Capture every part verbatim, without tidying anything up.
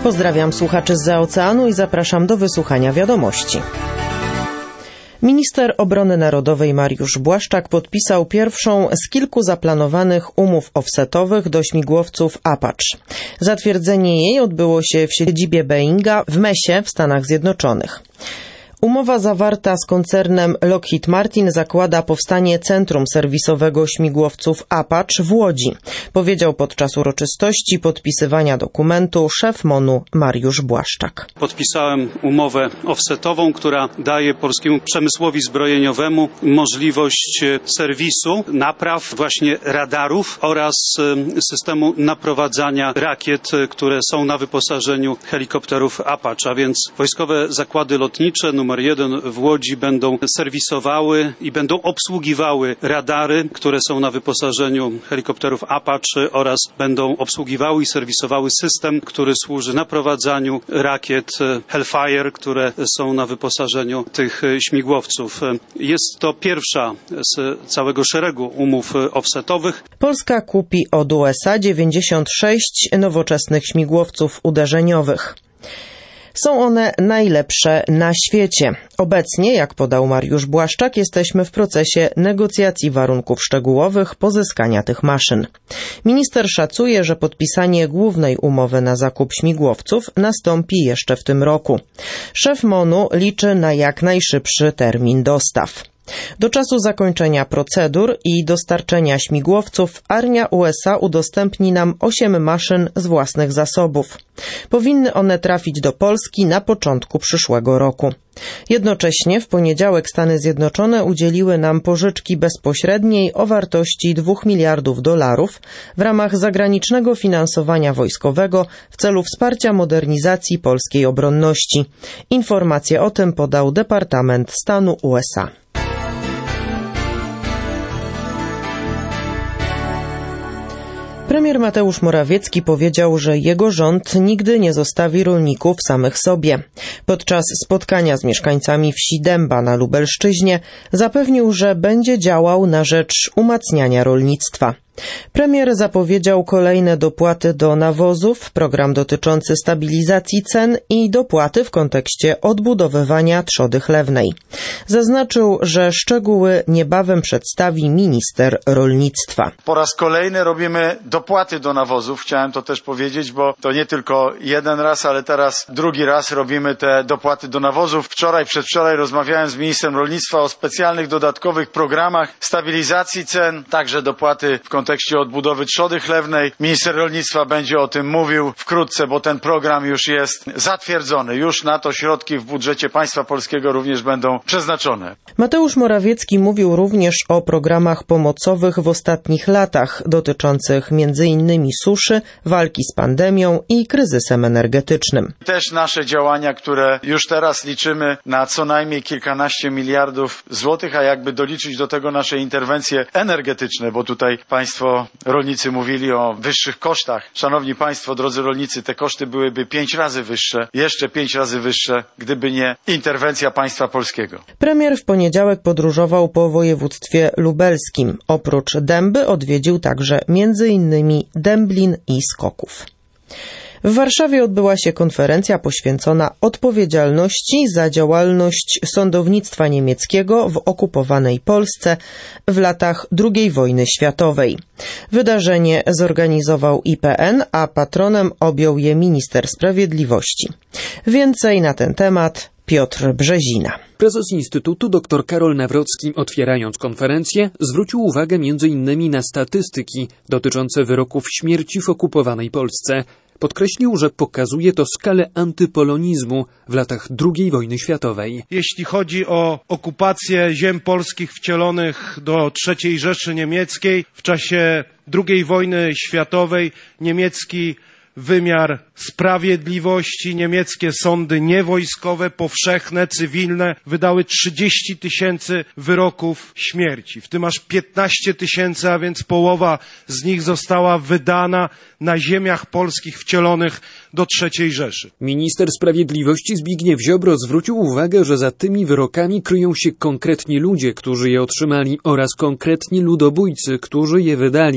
Pozdrawiam słuchaczy zza oceanu i zapraszam do wysłuchania wiadomości. Minister Obrony Narodowej Mariusz Błaszczak podpisał pierwszą z kilku zaplanowanych umów offsetowych do śmigłowców Apache. Zatwierdzenie jej odbyło się w siedzibie Boeinga w Mesie w Stanach Zjednoczonych. Umowa zawarta z koncernem Lockheed Martin zakłada powstanie centrum serwisowego śmigłowców Apache w Łodzi, powiedział podczas uroczystości podpisywania dokumentu szef MON-u Mariusz Błaszczak. Podpisałem umowę offsetową, która daje polskiemu przemysłowi zbrojeniowemu możliwość serwisu, napraw właśnie radarów oraz systemu naprowadzania rakiet, które są na wyposażeniu helikopterów Apache, a więc wojskowe zakłady lotnicze numer jeden w Łodzi będą serwisowały i będą obsługiwały radary, które są na wyposażeniu helikopterów Apache oraz będą obsługiwały i serwisowały system, który służy naprowadzaniu rakiet Hellfire, które są na wyposażeniu tych śmigłowców. Jest to pierwsza z całego szeregu umów offsetowych. Polska kupi od U S A dziewięćdziesiąt sześć nowoczesnych śmigłowców uderzeniowych. Są one najlepsze na świecie. Obecnie, jak podał Mariusz Błaszczak, jesteśmy w procesie negocjacji warunków szczegółowych pozyskania tych maszyn. Minister szacuje, że podpisanie głównej umowy na zakup śmigłowców nastąpi jeszcze w tym roku. Szef MON-u liczy na jak najszybszy termin dostaw. Do czasu zakończenia procedur i dostarczenia śmigłowców armia U S A udostępni nam osiem maszyn z własnych zasobów. Powinny one trafić do Polski na początku przyszłego roku. Jednocześnie w poniedziałek Stany Zjednoczone udzieliły nam pożyczki bezpośredniej o wartości dwóch miliardów dolarów w ramach zagranicznego finansowania wojskowego w celu wsparcia modernizacji polskiej obronności. Informacje o tym podał Departament Stanu U S A. Premier Mateusz Morawiecki powiedział, że jego rząd nigdy nie zostawi rolników samych sobie. Podczas spotkania z mieszkańcami wsi Dęba na Lubelszczyźnie zapewnił, że będzie działał na rzecz umacniania rolnictwa. Premier zapowiedział kolejne dopłaty do nawozów, program dotyczący stabilizacji cen i dopłaty w kontekście odbudowywania trzody chlewnej. Zaznaczył, że szczegóły niebawem przedstawi minister rolnictwa. Po raz kolejny robimy dopłaty do nawozów. Chciałem to też powiedzieć, bo to nie tylko jeden raz, ale teraz drugi raz robimy te dopłaty do nawozów. Wczoraj, przedwczoraj rozmawiałem z ministrem rolnictwa o specjalnych dodatkowych programach stabilizacji cen, także dopłaty w kontekście W kontekście odbudowy trzody chlewnej. Minister rolnictwa będzie o tym mówił wkrótce, bo ten program już jest zatwierdzony. Już na to środki w budżecie państwa polskiego również będą przeznaczone. Mateusz Morawiecki mówił również o programach pomocowych w ostatnich latach, dotyczących między innymi suszy, walki z pandemią i kryzysem energetycznym. Też nasze działania, które już teraz liczymy na co najmniej kilkanaście miliardów złotych, a jakby doliczyć do tego nasze interwencje energetyczne, bo tutaj państwo rolnicy mówili o wyższych kosztach. Szanowni Państwo, drodzy rolnicy, te koszty byłyby pięć razy wyższe, jeszcze pięć razy wyższe, gdyby nie interwencja państwa polskiego. Premier w poniedziałek podróżował po województwie lubelskim. Oprócz Dęby odwiedził także między innymi Dęblin i Skoków. W Warszawie odbyła się konferencja poświęcona odpowiedzialności za działalność sądownictwa niemieckiego w okupowanej Polsce w latach drugiej wojny światowej. Wydarzenie zorganizował I P N, a patronem objął je minister sprawiedliwości. Więcej na ten temat Piotr Brzezina. Prezes Instytutu dr Karol Nawrocki, otwierając konferencję, zwrócił uwagę między innymi na statystyki dotyczące wyroków śmierci w okupowanej Polsce. Podkreślił, że pokazuje to skalę antypolonizmu w latach drugiej wojny światowej. Jeśli chodzi o okupację ziem polskich wcielonych do trzeciej Rzeszy Niemieckiej w czasie drugiej wojny światowej, niemiecki wymiar sprawiedliwości, niemieckie sądy niewojskowe, powszechne, cywilne wydały trzydzieści tysięcy wyroków śmierci. W tym aż piętnaście tysięcy, a więc połowa z nich została wydana na ziemiach polskich wcielonych do trzeciej Rzeszy. Minister Sprawiedliwości Zbigniew Ziobro zwrócił uwagę, że za tymi wyrokami kryją się konkretni ludzie, którzy je otrzymali, oraz konkretni ludobójcy, którzy je wydali.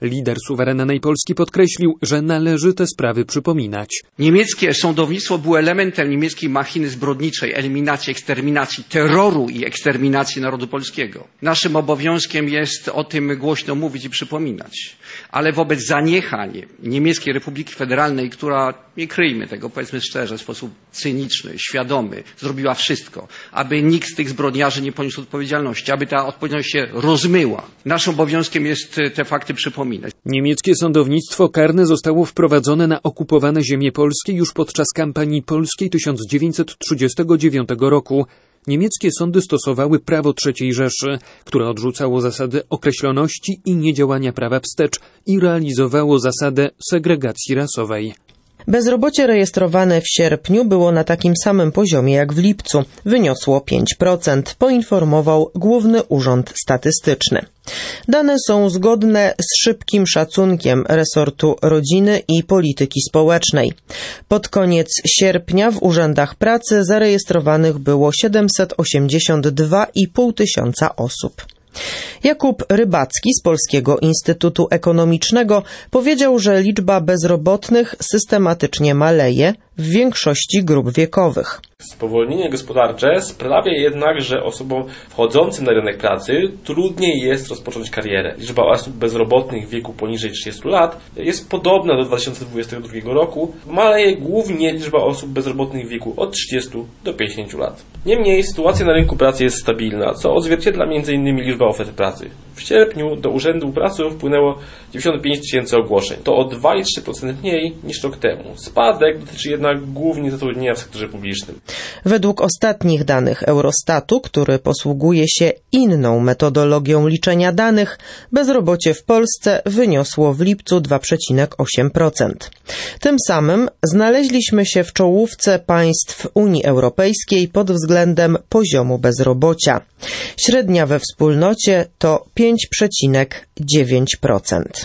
Lider suwerennej Polski podkreślił, że należy te sprawy przypominać. Niemieckie sądownictwo było elementem niemieckiej machiny zbrodniczej, eliminacji, eksterminacji, terroru i eksterminacji narodu polskiego. Naszym obowiązkiem jest o tym głośno mówić i przypominać. Ale wobec zaniechań Niemieckiej Republiki Federalnej, która, nie kryjmy tego, powiedzmy szczerze, w sposób cyniczny, świadomy, zrobiła wszystko, aby nikt z tych zbrodniarzy nie poniósł odpowiedzialności, aby ta odpowiedzialność się rozmyła. Naszym obowiązkiem jest te fakty przypominać. Niemieckie sądownictwo karne zostało wprowadzone na okupowane ziemie polskie już podczas kampanii polskiej tysiąc dziewięćset trzydziestego dziewiątego roku. Niemieckie sądy stosowały prawo trzeciej Rzeszy, które odrzucało zasady określoności i niedziałania prawa wstecz i realizowało zasadę segregacji rasowej. Bezrobocie rejestrowane w sierpniu było na takim samym poziomie jak w lipcu. Wyniosło pięć procent, poinformował Główny Urząd Statystyczny. Dane są zgodne z szybkim szacunkiem resortu rodziny i polityki społecznej. Pod koniec sierpnia w urzędach pracy zarejestrowanych było siedemset osiemdziesiąt dwa i pół tysiąca osób. Jakub Rybacki z Polskiego Instytutu Ekonomicznego powiedział, że liczba bezrobotnych systematycznie maleje w większości grup wiekowych. Spowolnienie gospodarcze sprawia jednak, że osobom wchodzącym na rynek pracy trudniej jest rozpocząć karierę. Liczba osób bezrobotnych w wieku poniżej trzydziestu lat jest podobna do dwa tysiące dwudziestego drugiego roku. Maleje głównie liczba osób bezrobotnych w wieku od trzydziestu do pięćdziesięciu lat. Niemniej sytuacja na rynku pracy jest stabilna, co odzwierciedla między innymi liczba ofert pracy. W sierpniu do Urzędu Pracy wpłynęło dziewięćdziesiąt pięć tysięcy ogłoszeń. To o dwa i trzy procent mniej niż rok temu. Spadek dotyczy jednak głównie zatrudnienia w sektorze publicznym. Według ostatnich danych Eurostatu, który posługuje się inną metodologią liczenia danych, bezrobocie w Polsce wyniosło w lipcu dwa przecinek osiem procent. Tym samym znaleźliśmy się w czołówce państw Unii Europejskiej pod względem poziomu bezrobocia. Średnia we wspólnocie to pięć przecinek dziewięć procent.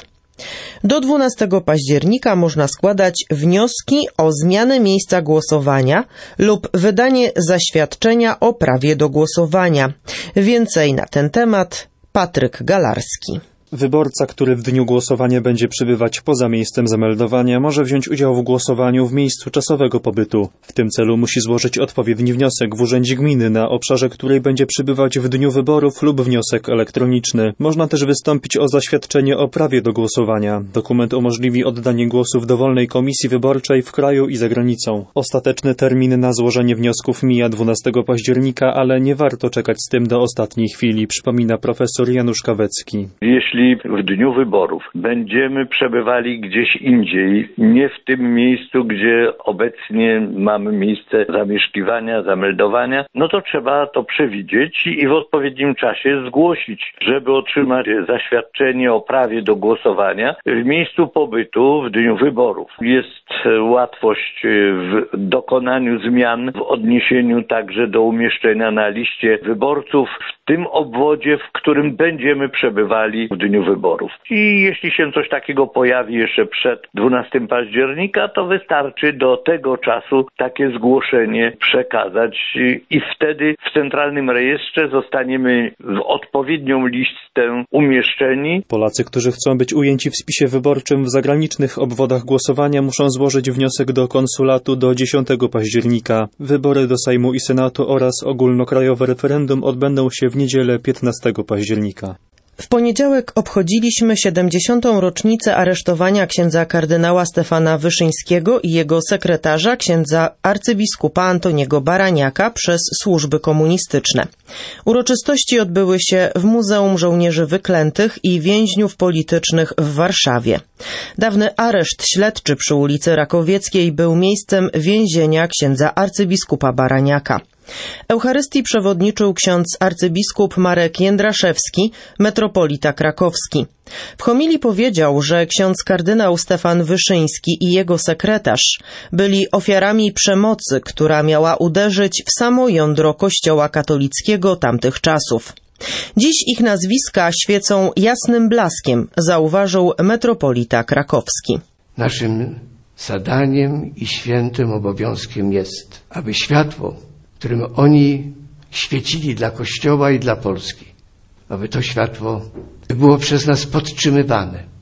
Do dwunastego października można składać wnioski o zmianę miejsca głosowania lub wydanie zaświadczenia o prawie do głosowania. Więcej na ten temat Patryk Galarski. Wyborca, który w dniu głosowania będzie przebywać poza miejscem zameldowania, może wziąć udział w głosowaniu w miejscu czasowego pobytu. W tym celu musi złożyć odpowiedni wniosek w urzędzie gminy, na obszarze której będzie przebywać w dniu wyborów, lub wniosek elektroniczny. Można też wystąpić o zaświadczenie o prawie do głosowania. Dokument umożliwi oddanie głosu w dowolnej komisji wyborczej w kraju i za granicą. Ostateczny termin na złożenie wniosków mija dwunastego października, ale nie warto czekać z tym do ostatniej chwili, przypomina profesor Janusz Kawecki. Jeśli w dniu wyborów będziemy przebywali gdzieś indziej, nie w tym miejscu, gdzie obecnie mamy miejsce zamieszkiwania, zameldowania, no to trzeba to przewidzieć i w odpowiednim czasie zgłosić, żeby otrzymać zaświadczenie o prawie do głosowania w miejscu pobytu w dniu wyborów. Jest łatwość w dokonaniu zmian w odniesieniu także do umieszczenia na liście wyborców w tym obwodzie, w którym będziemy przebywali w dniu wyborów. I jeśli się coś takiego pojawi jeszcze przed dwunastego października, to wystarczy do tego czasu takie zgłoszenie przekazać i wtedy w Centralnym Rejestrze zostaniemy w odpowiednią listę umieszczeni. Polacy, którzy chcą być ujęci w spisie wyborczym w zagranicznych obwodach głosowania, muszą złożyć wniosek do konsulatu do dziesiątego października. Wybory do Sejmu i Senatu oraz ogólnokrajowe referendum odbędą się w niedzielę piętnastego października. W poniedziałek obchodziliśmy siedemdziesiątą rocznicę aresztowania księdza kardynała Stefana Wyszyńskiego i jego sekretarza, księdza arcybiskupa Antoniego Baraniaka, przez służby komunistyczne. Uroczystości odbyły się w Muzeum Żołnierzy Wyklętych i Więźniów Politycznych w Warszawie. Dawny areszt śledczy przy ulicy Rakowieckiej był miejscem więzienia księdza arcybiskupa Baraniaka. Eucharystii przewodniczył ksiądz arcybiskup Marek Jędraszewski, metropolita krakowski. W homilii powiedział, że ksiądz kardynał Stefan Wyszyński i jego sekretarz byli ofiarami przemocy, która miała uderzyć w samo jądro Kościoła katolickiego tamtych czasów. Dziś ich nazwiska świecą jasnym blaskiem, zauważył metropolita krakowski. Naszym zadaniem i świętym obowiązkiem jest, aby światło, którym oni świecili dla Kościoła i dla Polski, aby to światło było przez nas podtrzymywane,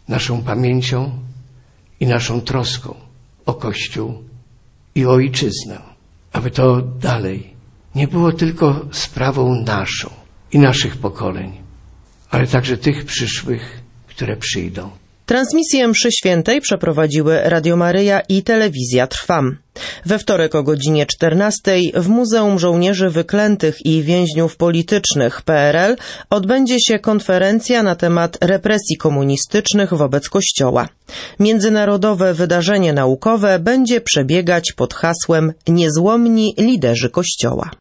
naszą pamięcią i naszą troską o Kościół i o ojczyznę, aby to dalej nie było tylko sprawą naszą i naszych pokoleń, ale także tych przyszłych, które przyjdą. Transmisję mszy świętej przeprowadziły Radio Maryja i Telewizja Trwam. We wtorek o godzinie czternastej w Muzeum Żołnierzy Wyklętych i Więźniów Politycznych P R L odbędzie się konferencja na temat represji komunistycznych wobec Kościoła. Międzynarodowe wydarzenie naukowe będzie przebiegać pod hasłem Niezłomni liderzy Kościoła.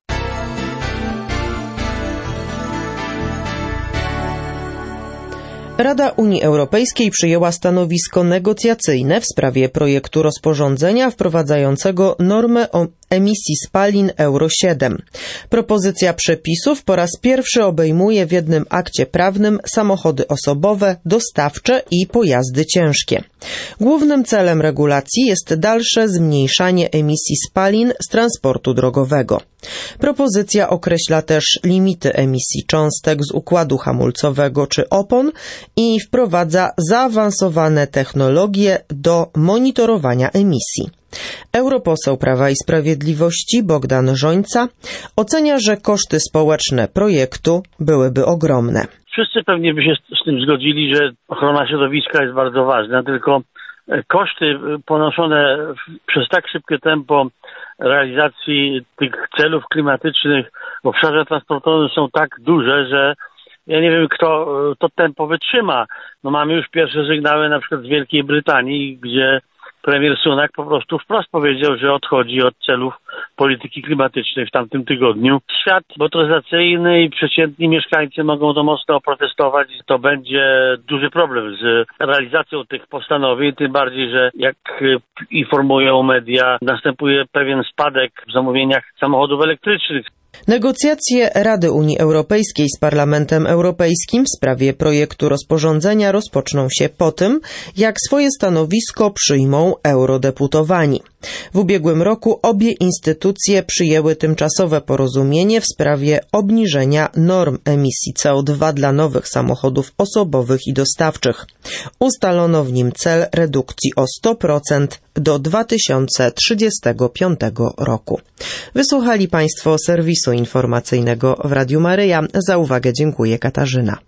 Rada Unii Europejskiej przyjęła stanowisko negocjacyjne w sprawie projektu rozporządzenia wprowadzającego normę o emisji spalin Euro siedem. Propozycja przepisów po raz pierwszy obejmuje w jednym akcie prawnym samochody osobowe, dostawcze i pojazdy ciężkie. Głównym celem regulacji jest dalsze zmniejszanie emisji spalin z transportu drogowego. Propozycja określa też limity emisji cząstek z układu hamulcowego czy opon i wprowadza zaawansowane technologie do monitorowania emisji. Europoseł Prawa i Sprawiedliwości Bogdan Rzońca ocenia, że koszty społeczne projektu byłyby ogromne. Wszyscy pewnie by się z tym zgodzili, że ochrona środowiska jest bardzo ważna, tylko koszty ponoszone przez tak szybkie tempo realizacji tych celów klimatycznych w obszarze transportowym są tak duże, że ja nie wiem, kto to tempo wytrzyma. No mamy już pierwsze sygnały na przykład z Wielkiej Brytanii, gdzie premier Sunak po prostu wprost powiedział, że odchodzi od celów polityki klimatycznej w tamtym tygodniu. Świat motoryzacyjny i przeciętni mieszkańcy mogą to mocno oprotestować. To będzie duży problem z realizacją tych postanowień, tym bardziej, że jak informują media, następuje pewien spadek w zamówieniach samochodów elektrycznych. Negocjacje Rady Unii Europejskiej z Parlamentem Europejskim w sprawie projektu rozporządzenia rozpoczną się po tym, jak swoje stanowisko przyjmą eurodeputowani. W ubiegłym roku obie instytucje przyjęły tymczasowe porozumienie w sprawie obniżenia norm emisji C O dwa dla nowych samochodów osobowych i dostawczych. Ustalono w nim cel redukcji o sto procent do dwa tysiące trzydziestego piątego roku. Wysłuchali Państwo serwisu informacyjnego w Radiu Maryja. Za uwagę dziękuję, Katarzyna.